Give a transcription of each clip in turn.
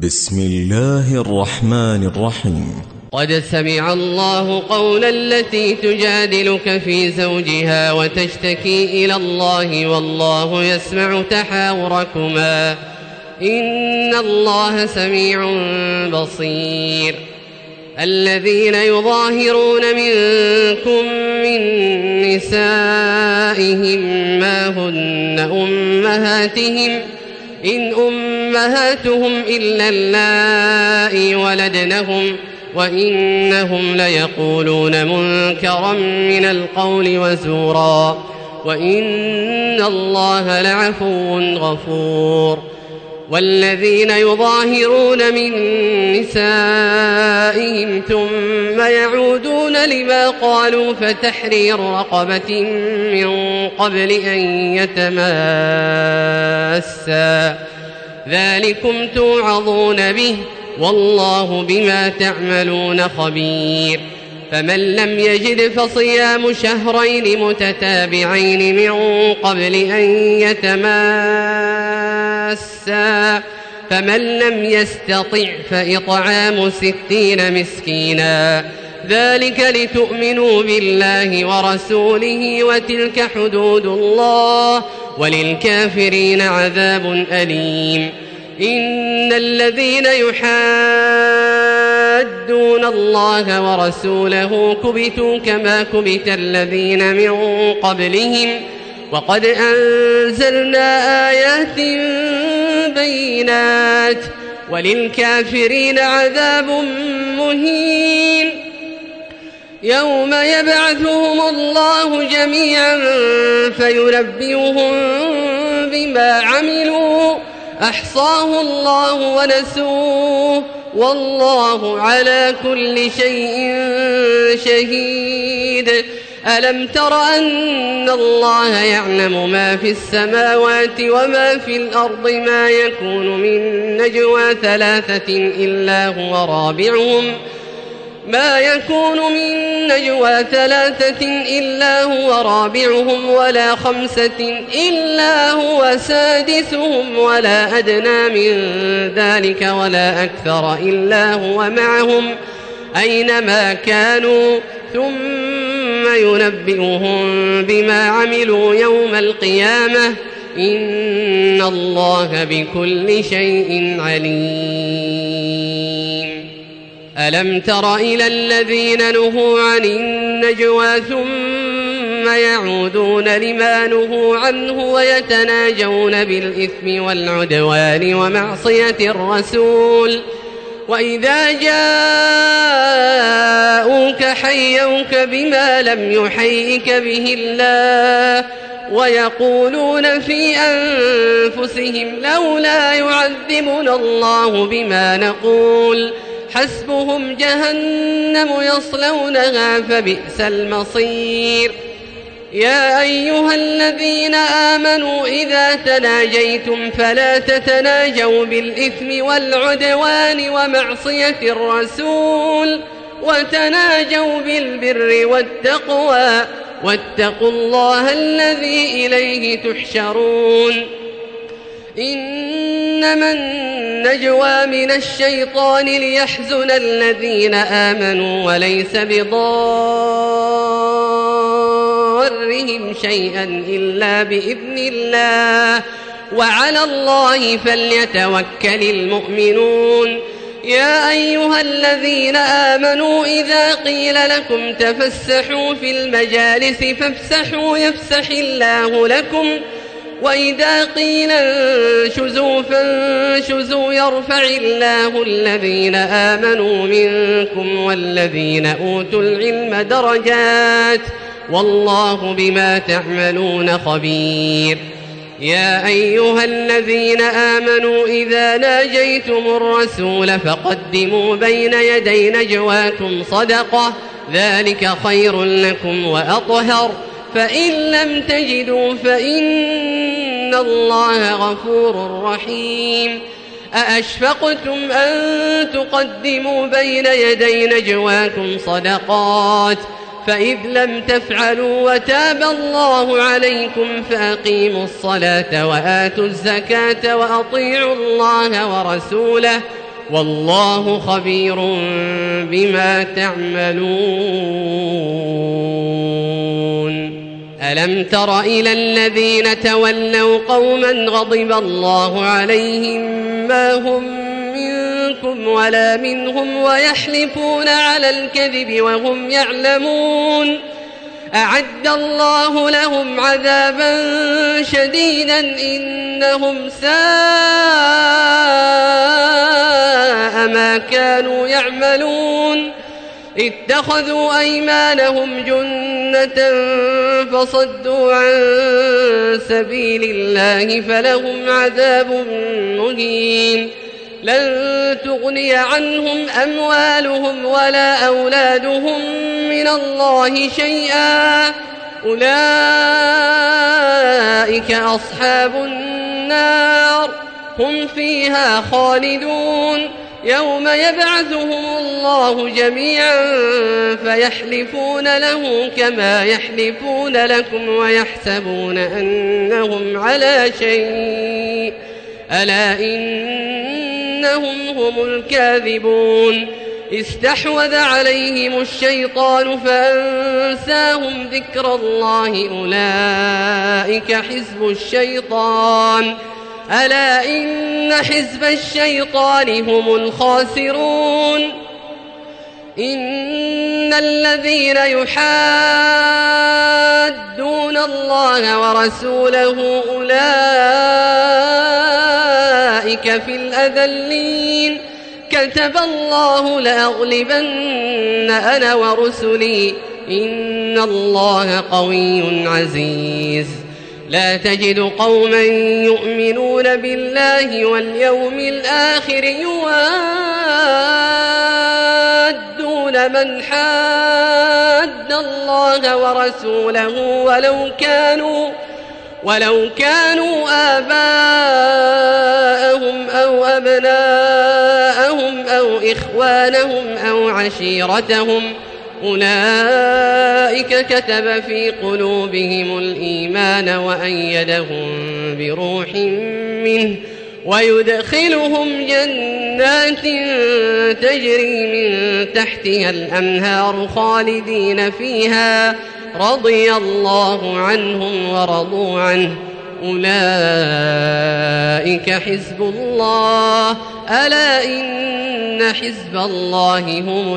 بسم الله الرحمن الرحيم. قد سمع الله قول التي تجادلك في زوجها وتشتكي إلى الله والله يسمع تحاوركما إن الله سميع بصير. الذين يظاهرون منكم من نسائهم ما هن أمهاتهم إن أمهاتهم إلا اللائي ولدنهم وإنهم ليقولون منكرا من القول وزورا وإن الله لعفو غفور. والذين يظاهرون من نسائهم ثم يعودون لما قالوا فتحرير رقبة من قبل أن يتماسا ذلكم توعظون به والله بما تعملون خبير. فمن لم يجد فصيام شهرين متتابعين من قبل أن يتماسا فمن لم يستطع فإطعام 60 مسكينا ذلك لتؤمنوا بالله ورسوله وتلك حدود الله وللكافرين عذاب أليم. إن الذين يحادون الله ورسوله كبتوا كما كبت الذين من قبلهم وقد أنزلنا آيات بينات وللكافرين عذاب مهين. يوم يبعثهم الله جميعا فينبئهم بما عملوا أحصاه الله ونسوه والله على كل شيء شهيد. ألم تر أن الله يعلم ما في السماوات وما في الأرض ما يكون من نجوى 3 إلا هو رابعهم ولا 5 إلا هو سادسهم ولا أدنى من ذلك ولا أكثر إلا هو معهم أينما كانوا ثم ينبئهم بما عملوا يوم القيامة إن الله بكل شيء عليم. ألم تر إلى الذين نهوا عن النجوى ثم يعودون لما نهوا عنه ويتناجون بالإثم والعدوان ومعصية الرسول وإذا جاءوك حيوك بما لم يحيك به الله ويقولون في أنفسهم لولا يعذبنا الله بما نقول حسبهم جهنم يصلونها فبئس المصير. يا أيها الذين آمنوا إذا تناجيتم فلا تتناجوا بالإثم والعدوان ومعصية الرسول وتناجوا بالبر والتقوى واتقوا الله الذي إليه تحشرون. إنما النجوى من الشيطان ليحزن الذين آمنوا وليس بضارهم شيئا إلا بإذن الله وعلى الله فليتوكل المؤمنون. يا أيها الذين آمنوا إذا قيل لكم تفسحوا في المجالس فافسحوا يفسح الله لكم وإذا قيل انشزوا فانشزوا يرفع الله الذين آمنوا منكم والذين أوتوا العلم درجات والله بما تعملون خبير. يا أيها الذين آمنوا إذا ناجيتم الرسول فقدموا بين يدي نجواكم صدقة ذلك خير لكم وأطهر فإن لم تجدوا فإن الله غفور رحيم. أأشفقتم أن تقدموا بين يدي نجواكم صدقات فإذ لم تفعلوا وتاب الله عليكم فأقيموا الصلاة وآتوا الزكاة وأطيعوا الله ورسوله والله خبير بما تعملون. ألم تر إلى الذين تولوا قوما غضب الله عليهم ما هم منكم ولا منهم ويحلفون على الكذب وهم يعلمون أعد الله لهم عذابا شديدا إنهم ساء ما كانوا يعملون. اتخذوا أيمانهم جنة فصدوا عن سبيل الله فلهم عذاب مهين. لن تغني عنهم أموالهم ولا أولادهم من الله شيئا أولئك أصحاب النار هم فيها خالدون. يوم يبعثهم الله جميعا فيحلفون له كما يحلفون لكم ويحسبون أنهم على شيء ألا إنهم هم الكاذبون. استحوذ عليهم الشيطان فأنساهم ذكر الله أولئك حزب الشيطان ألا إن حزب الشيطان هم الخاسرون. إن الذين يحادون الله ورسوله أولئك في الأذلين. كتب الله لأغلبن أنا ورسلي إن الله قوي عزيز. لا تجد قوما يؤمنون بالله واليوم الآخر يوادون من حاد الله ورسوله ولو كانوا آباءهم أو أبناءهم أو إخوانهم أو عشيرتهم أولئك كتب في قلوبهم الإيمان وأيدهم بروح منه ويدخلهم جنات تجري من تحتها الأنهار خالدين فيها رضي الله عنهم ورضوا عنه أولئك حزب الله ألا إن حزب الله هم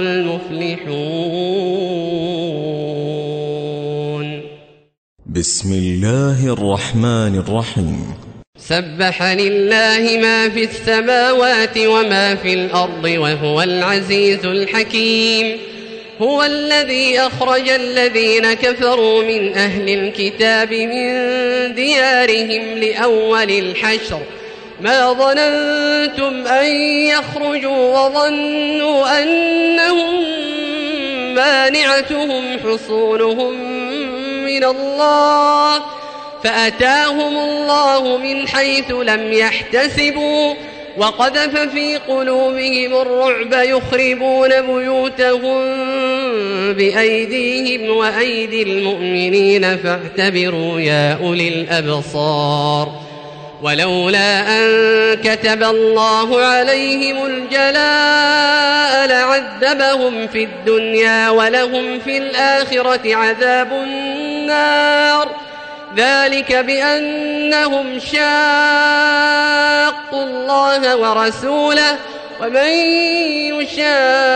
المفلحون. بسم الله الرحمن الرحيم. سبح لله ما في السماوات وما في الأرض وهو العزيز الحكيم. هو الذي أخرج الذين كفروا من أهل الكتاب من ديارهم لأول الحشر ما ظننتم أن يخرجوا وظنوا أنهم مانعتهم حصونهم من الله فأتاهم الله من حيث لم يحتسبوا وقذف في قلوبهم الرعب يخربون بيوتهم بأيديهم وأيدي المؤمنين فاعتبروا يا أولي الأبصار. ولولا أن كتب الله عليهم الجلاء لعذبهم في الدنيا ولهم في الآخرة عذاب النار ذلك بأنهم شاقوا الله ورسوله ومن يشاق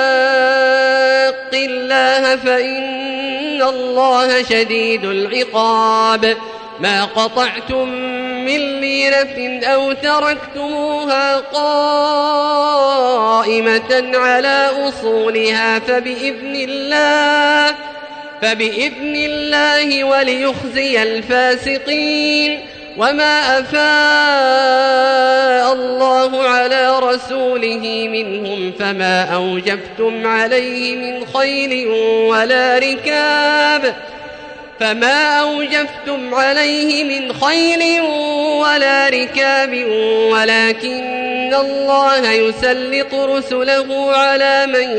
الله فإن الله شديد العقاب. ما قطعتم من لينة أو تركتموها قائمة على أصولها فبإذن الله وليخزي الفاسقين. وما أفاء الله على رسوله منهم فما أوجفتم عليه من خيل ولا ركاب ولكن الله يسلط رسله على من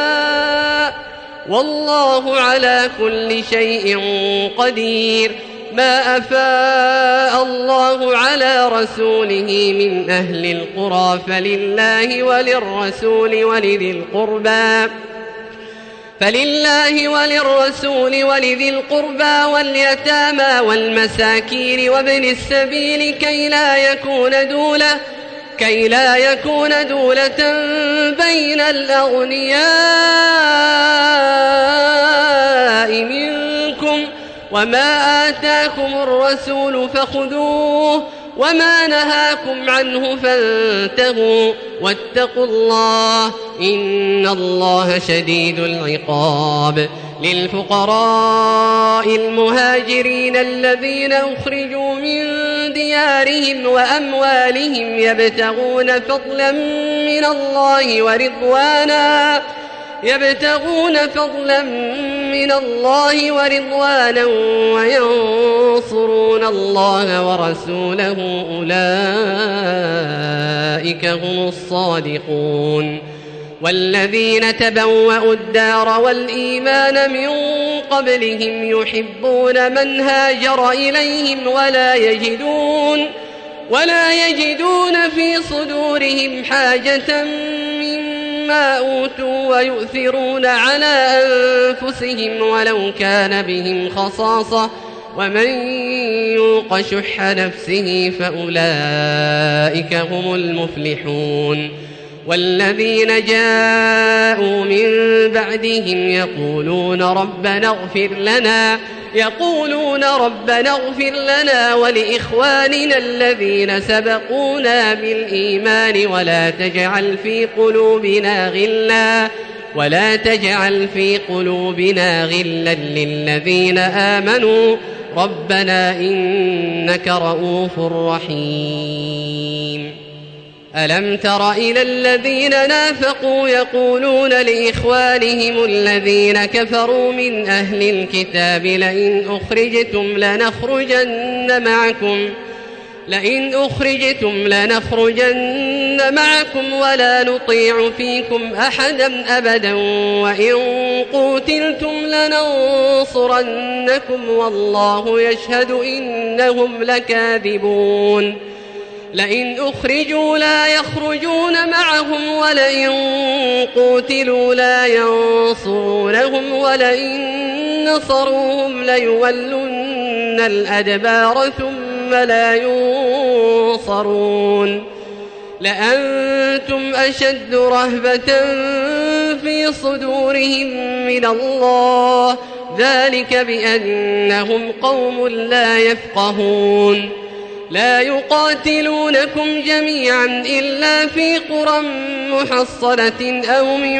يشاء والله على كل شيء قدير. ما أفاء الله على رسوله من أهل القرى فلله وللرسول ولذي القربى واليتامى والمساكين وابن السبيل كي لا يكون دولة بين الأغنياء منكم وما آتاكم الرسول فخذوه وما نهاكم عنه فانتهوا واتقوا الله إن الله شديد العقاب. للفقراء المهاجرين الذين أخرجوا من ديارهم وأموالهم يبتغون فضلا من الله ورضوانا وينصرون الله ورسوله أولئك هم الصادقون. والذين تبوأوا الدار والإيمان من قبلهم يحبون من هاجر إليهم ولا يجدون في صدورهم حاجة مما أوتوا ويؤثرون على أنفسهم ولو كان بهم خصاصة ومن يوق شح نفسه فأولئك هم المفلحون. والذين جاءوا من بعدهم يقولون ربنا اغفر لنا ولإخواننا الذين سبقونا بالإيمان ولا تجعل في قلوبنا غلا للذين آمنوا ربنا إنك رؤوف رحيم. ألم تر إلى الذين نافقوا يقولون لإخوانهم الذين كفروا من أهل الكتاب لئن أخرجتم لنخرجن معكم ولا نطيع فيكم أحدا أبدا وإن قوتلتم لننصرنكم والله يشهد إنهم لكاذبون. لئن أخرجوا لا يخرجون معهم ولئن قوتلوا لا ينصرونهم ولئن نصروهم ليولن الأدبار ثم لا ينصرون. لأنتم أشد رهبة في صدورهم من الله ذلك بأنهم قوم لا يفقهون. لا يقاتلونكم جميعا إلا في قرى محصنة أو من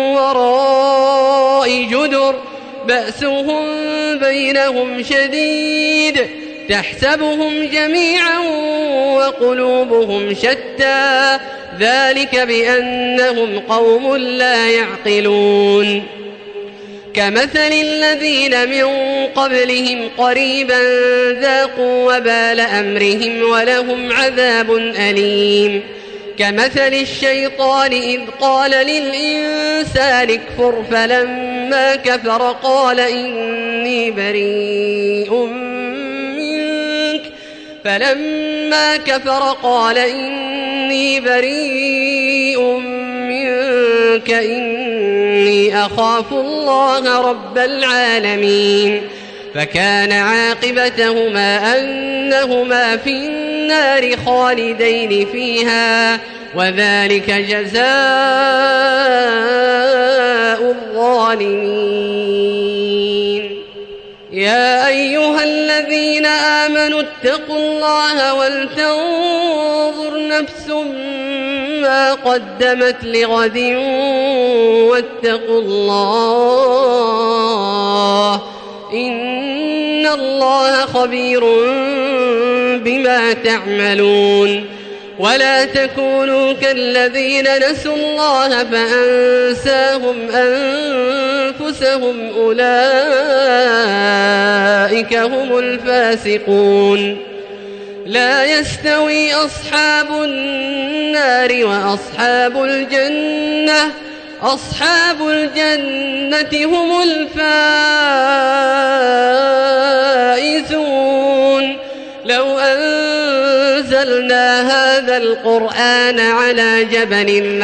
وراء جدر بأسهم بينهم شديد تحسبهم جميعا وقلوبهم شتى ذلك بأنهم قوم لا يعقلون. كمثل الذين من قبلهم قريبا ذاقوا وبال أمرهم ولهم عذاب أليم. كمثل الشيطان إذ قال للإنسان اكفر فلما كفر قال إني بريء منك إني أخاف الله رب العالمين. فكان عاقبتهما أنهما في النار خالدين فيها وذلك جزاء الظالمين. يا أيها الذين آمنوا اتقوا الله ولتنظر نفس ما قدمت لغد واتقوا الله إن الله خبير بما تعملون. ولا تكونوا كالذين نسوا الله فأنساهم أنفسهم أولئك هم الفاسقون. لا يستوي أصحاب النار وأصحاب الجنة أصحاب الجنة هم الفائزون. لو أنزلنا هذا القرآن على جبل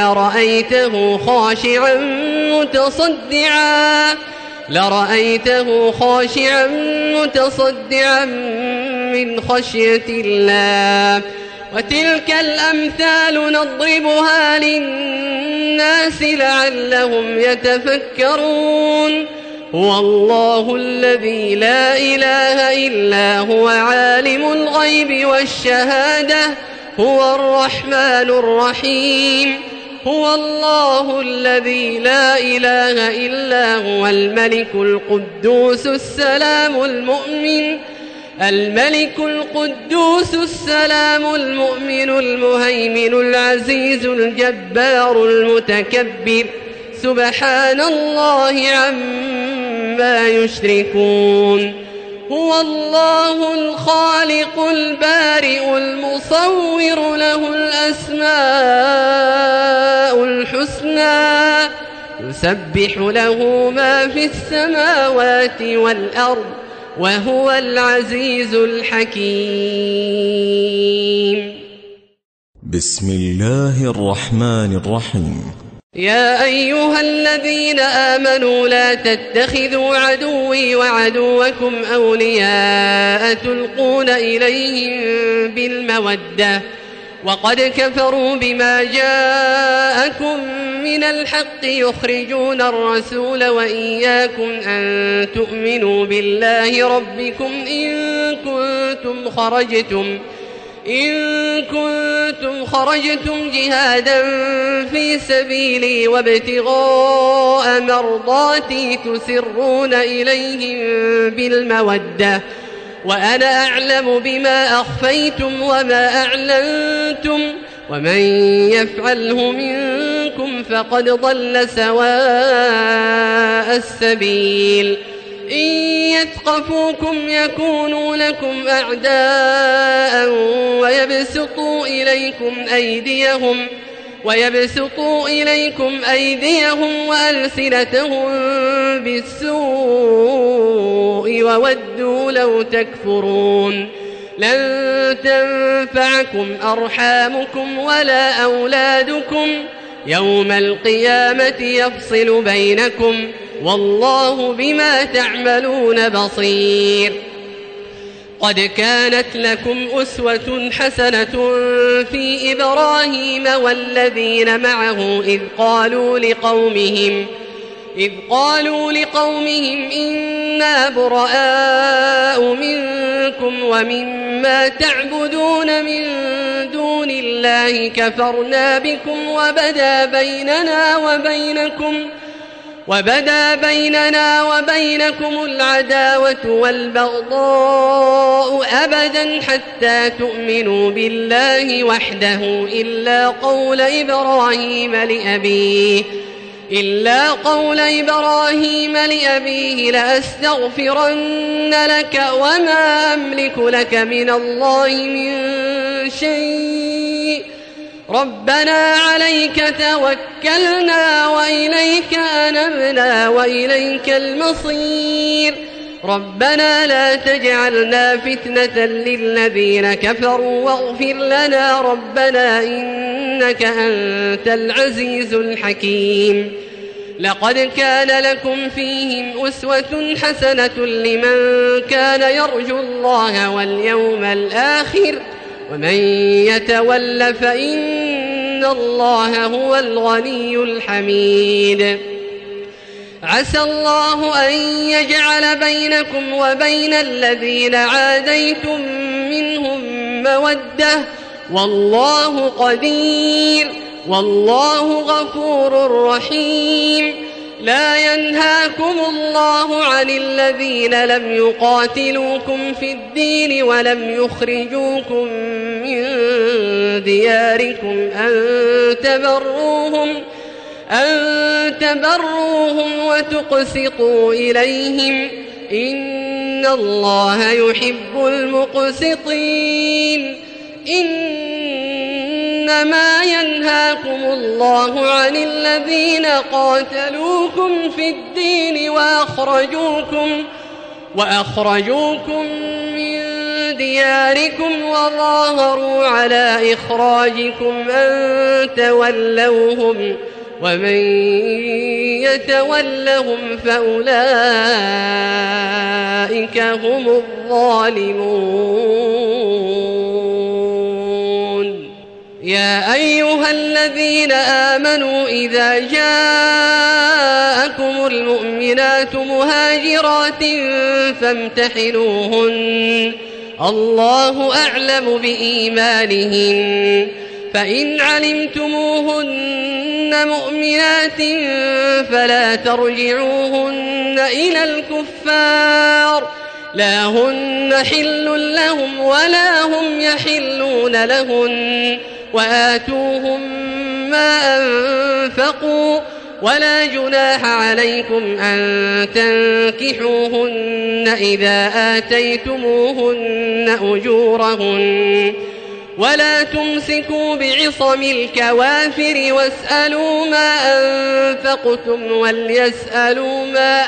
لرأيته خاشعا متصدعا من خشية الله. وتلك الأمثال نضربها للناس لعلهم يتفكرون. هو الله الذي لا إله إلا هو عالم الغيب والشهادة هو الرحمن الرحيم. هو الله الذي لا إله إلا هو الملك القدوس السلام المؤمن المهيمن العزيز الجبار المتكبر. سبحان الله عما يشركون. هو الله الخالق البارئ المصور له الأسماء الحسنى يسبح له ما في السماوات والأرض وهو العزيز الحكيم. بسم الله الرحمن الرحيم. يا أيها الذين آمنوا لا تتخذوا عدوي وعدوكم أولياء تلقون إليهم بالمودة وقد كفروا بما جاءكم من الحق يخرجون الرسول وإياكم أن تؤمنوا بالله ربكم إن كنتم خرجتم جهادا في سبيلي وابتغاء مرضاتي تسرون إليهم بالمودة وأنا أعلم بما أخفيتم وما أعلنتم ومن يفعله منكم فقد ضل سواء السبيل. إن يثقفوكم يكونوا لكم أعداء ويبسطوا إليكم أيديهم وألسنتهم بالسوء وودوا لو تكفرون. لن تنفعكم أرحامكم ولا أولادكم يوم القيامة يفصل بينكم والله بما تعملون بصير. قد كانت لكم أسوة حسنة في إبراهيم والذين معه إذ قالوا لقومهم إنا براء منكم ومما تعبدون من دون الله كفرنا بكم وبدا بيننا وبينكم العداوة والبغضاء أبدا حتى تؤمنوا بالله وحده إلا قول إبراهيم لأبيه لأستغفرن لك وما أملك لك من الله من شيء ربنا عليك توكلنا وإليك أنبنا وإليك المصير. ربنا لا تجعلنا فتنة للذين كفروا واغفر لنا ربنا إنك أنت العزيز الحكيم. لقد كان لكم فيهم أسوة حسنة لمن كان يرجو الله واليوم الآخر ومن يتول فإن الله هو الغني الحميد. عسى الله أن يجعل بينكم وبين الذين عاديتم منهم مودة والله قدير والله غفور رحيم. لا ينهاكم الله عن الذين لم يقاتلوكم في الدين ولم يخرجوكم من دياركم أن تبروهم وتقسطوا إليهم إن الله يحب المقسطين. إن إنما ينهاكم الله عن الذين قاتلوكم في الدين وأخرجوكم من دياركم وظاهروا على إخراجكم أن تولوهم ومن يتولهم فأولئك هم الظالمون. يا أيها الذين آمنوا إذا جاءكم المؤمنات مهاجرات فامتحنوهن الله أعلم بإيمانهن فإن علمتموهن مؤمنات فلا ترجعوهن إلى الكفار لا هن حل لهم ولا هم يحلون لهن وآتوهم ما أنفقوا ولا جناح عليكم أن تنكحوهن إذا آتيتموهن أجورهن ولا تمسكوا بعصم الكوافر واسألوا ما أنفقتم وليسألوا ما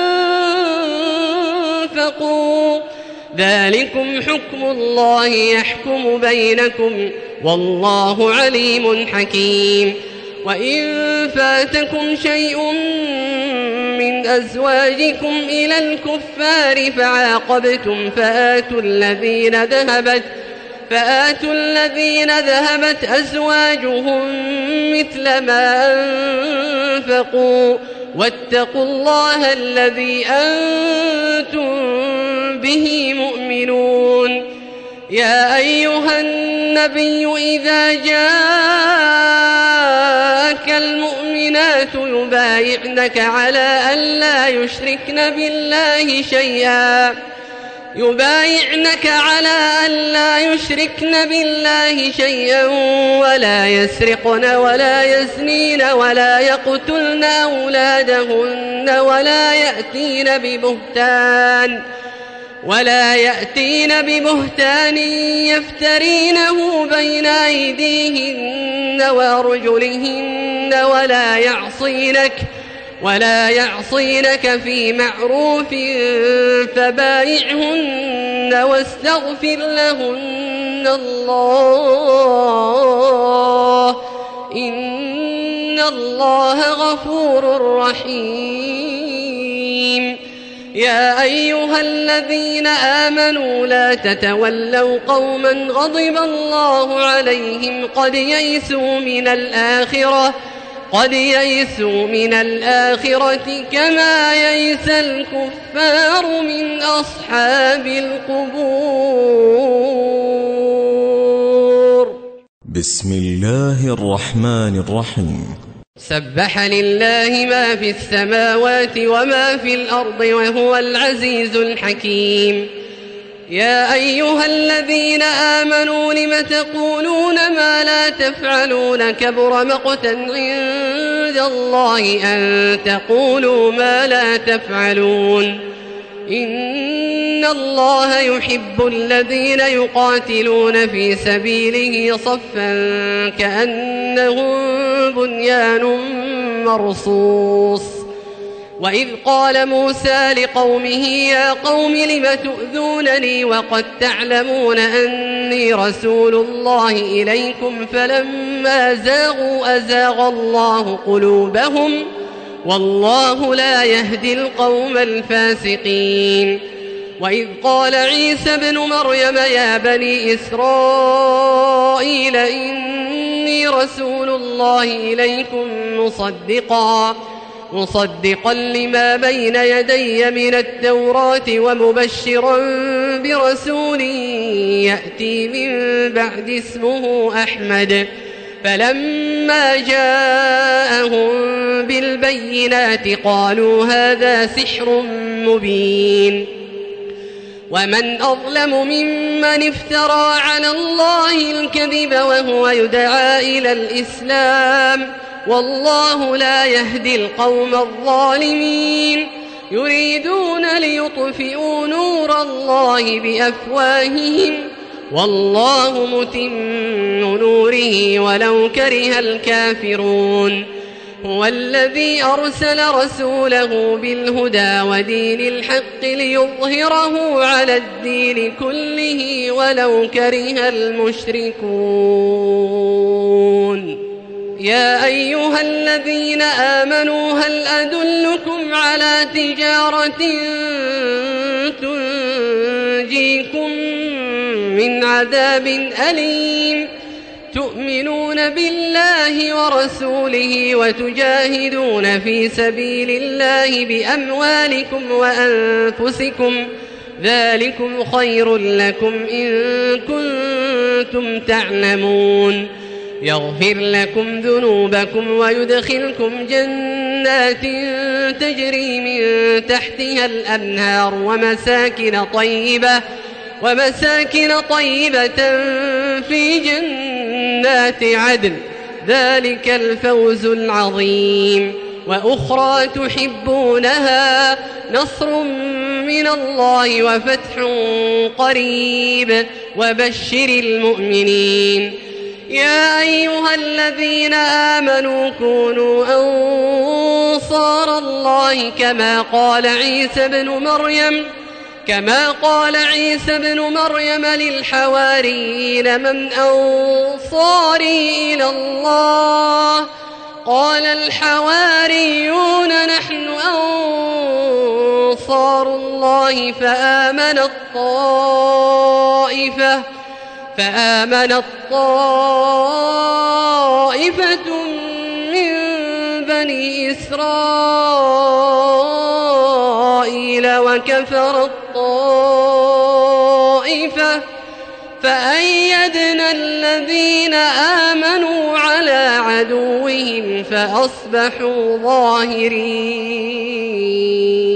أنفقوا ذلكم حكم الله يحكم بينكم والله عليم حكيم. وإن فاتكم شيء من أزواجكم إلى الكفار فعاقبتم فآتوا الذين ذهبت أزواجهم مثل ما أنفقوا واتقوا الله الذي أنتم به مؤمنون. يا أيها النبي إذا جاءك المؤمنات يبايعنك على ألا يشركن بالله شيئا ولا يسرقن ولا يزنين ولا يقتلن أولادهن ولا يأتين ببهتان يفترينه بين أيديهن وأرجلهن ولا يعصينك في معروف فبايعهن واستغفر لهن الله إن الله غفور رحيم. يا أيها الذين آمنوا لا تتولوا قوما غضب الله عليهم قد يئسوا من الآخرة كما يئس الكفار من أصحاب القبور. بسم الله الرحمن الرحيم. سبح لله ما في السماوات وما في الأرض وهو العزيز الحكيم. يا أيها الذين آمنوا لم تقولون ما لا تفعلون كبر مقتا عند الله أن تقولوا ما لا تفعلون. إن الله يحب الذين يقاتلون في سبيله صفا كأنهم بنيان مرصوص. وإذ قال موسى لقومه يا قوم لم تؤذونني وقد تعلمون أني رسول الله إليكم فلما زاغوا أزاغ الله قلوبهم والله لا يهدي القوم الفاسقين. وإذ قال عيسى ابن مريم يا بني إسرائيل إني رسول الله إليكم مصدقا لما بين يدي من التوراة ومبشرا برسول يأتي من بعد اسمه أحمد. فلما جاءهم بالبينات قالوا هذا سحر مبين. ومن أظلم ممن افترى على الله الكذب وهو يدعى إلى الإسلام والله لا يهدي القوم الظالمين. يريدون ليطفئوا نور الله بأفواههم والله متم نوره ولو كره الكافرون هو الذي أرسل رسوله بالهدى ودين الحق ليظهره على الدين كله ولو كره المشركون يا أيها الذين آمنوا هل أدلكم على تجارة تنجيكم من عذاب أليم تؤمنون بالله ورسوله وتجاهدون في سبيل الله بأموالكم وأنفسكم ذلكم خير لكم إن كنتم تعلمون يغفر لكم ذنوبكم ويدخلكم جنات تجري من تحتها الأنهار ومساكن طيبة في جنات عدن ذلك الفوز العظيم وأخرى تحبونها نصر من الله وفتح قريب وبشر المؤمنين يا أيها الذين آمنوا كونوا أنصار الله كما قال عيسى بن مريم للحواريين من أنصاري إلى الله قال الحواريون نحن أنصار الله فآمنت طائفة من بني إسرائيل وكفرت طائفة فأيدنا الذين آمنوا على عدوهم فأصبحوا ظاهرين.